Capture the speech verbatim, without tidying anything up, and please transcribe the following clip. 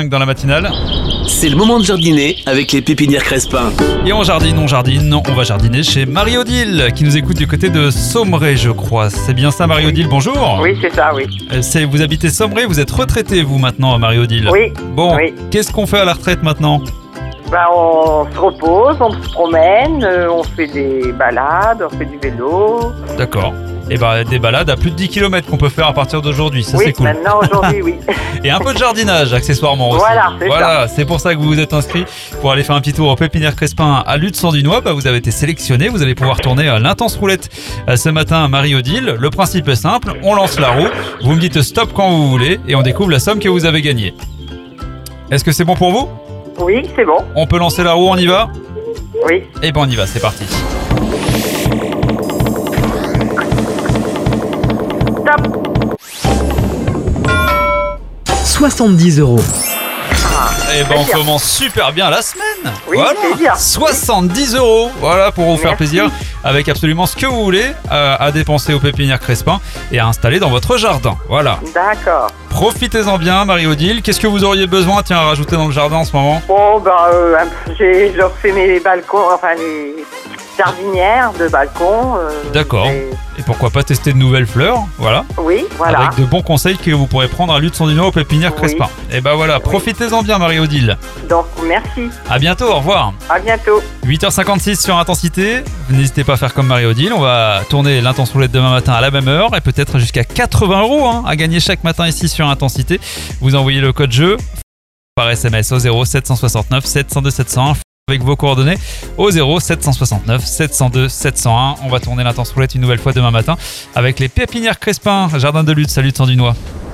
cinq dans la matinale. C'est le moment de jardiner avec les pépinières Crespin. Et on jardine, on jardine, on va jardiner chez Marie-Odile qui nous écoute du côté de Sommeray, je crois. C'est bien ça, Marie-Odile, bonjour. Oui, c'est ça, oui. Euh, c'est, vous habitez Sommeray, vous êtes retraitée, vous, maintenant, Marie-Odile. Oui. Bon, oui. Qu'est-ce qu'on fait à la retraite maintenant? Ben, on se repose, on se promène, euh, on fait des balades, on fait du vélo. D'accord. Et bah des balades à plus de dix kilomètres qu'on peut faire à partir d'aujourd'hui, ça oui, c'est cool. maintenant, aujourd'hui, oui. Et un peu de jardinage accessoirement aussi. Voilà, c'est voilà, c'est pour ça que vous vous êtes inscrit pour aller faire un petit tour au Pépinière Crespin à Lutz-en-Dunois. Bah, vous avez été sélectionné, vous allez pouvoir tourner à l'intense roulette ce matin à Marie-Odile. Le principe est simple, on lance la roue, vous me dites stop quand vous voulez et on découvre la somme que vous avez gagnée. Est-ce que c'est bon pour vous? Oui, c'est bon. On peut lancer la roue, on y va? Oui. Et ben on y va, c'est parti. Stop. soixante-dix euros. Et ben on plaisir. commence super bien la semaine. Oui, voilà. plaisir. soixante-dix euros. Voilà pour vous faire Merci. plaisir avec absolument ce que vous voulez euh, à dépenser au Pépinière Crespin et à installer dans votre jardin. Voilà. D'accord. Profitez-en bien, Marie-Odile. Qu'est-ce que vous auriez besoin, tiens, à rajouter dans le jardin en ce moment? Bon, ben, euh, j'ai, je refais mes balcons, enfin, les jardinières de balcon. euh, D'accord. et- Et pourquoi pas tester de nouvelles fleurs, voilà. Oui, voilà. Avec de bons conseils que vous pourrez prendre à Lutz-en-Dunois au Pépinière Oui. Crespin. Et ben voilà, profitez-en bien, Marie-Odile. Donc, merci. À bientôt, au revoir. À bientôt. huit heures cinquante-six sur Intensité. N'hésitez pas à faire comme Marie-Odile. On va tourner l'intense roulette demain matin à la même heure et peut-être jusqu'à quatre-vingts euros hein, à gagner chaque matin ici sur Intensité. Vous envoyez le code jeu par S M S au zéro sept cent soixante-neuf sept cent deux sept cent un avec vos coordonnées au zéro sept cent soixante-neuf sept cent deux sept cent un. On va tourner l'intense roulette une nouvelle fois demain matin avec les Pépinières Crespin, Jardin de Lutz à Lutz-en-Dunois.